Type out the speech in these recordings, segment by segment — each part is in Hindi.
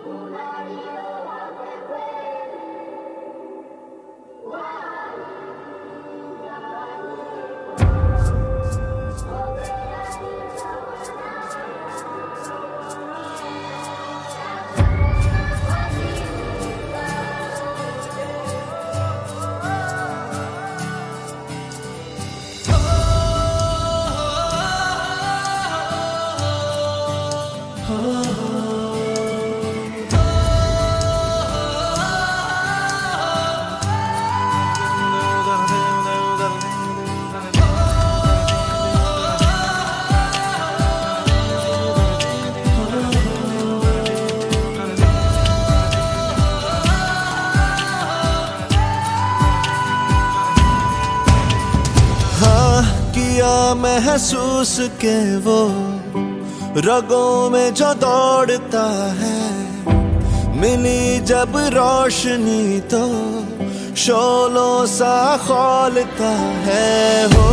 महसूस के वो रगों में जो दौड़ता है, मिली जब रोशनी तो शोलों सा खौलता है। हो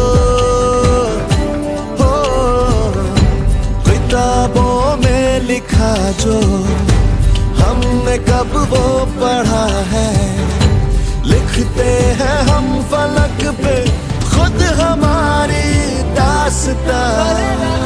किताबों में लिखा जो हमने कब वो पढ़ा है, लिखते हैं हम फलक पे खुद हमारी दास्तां।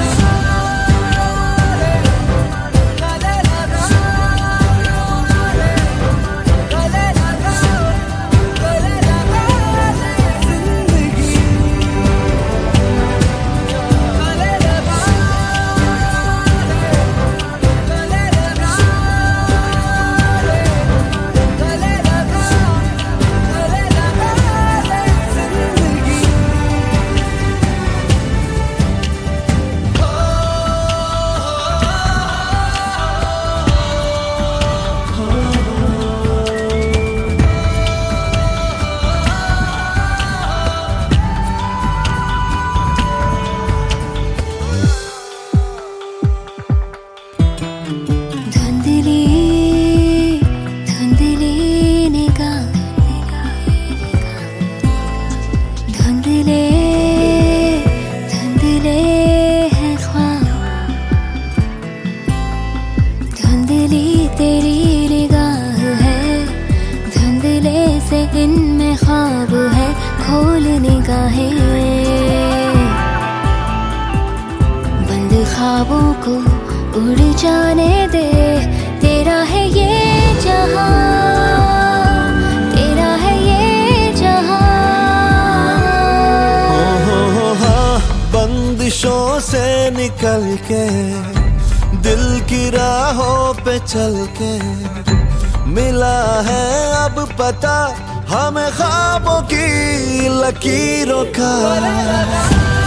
तेरी निगाह है, धुंधले से इनमें ख्वाब है, खोल निगाहें। बंद ख्वाबों को उड़ जाने दे, तेरा है ये जहां, तेरा है ये जहां। हाँ, बंदिशों से निकल के दिल की राहों पे चल के मिला है अब पता हमें ख्वाबों की लकीरों का।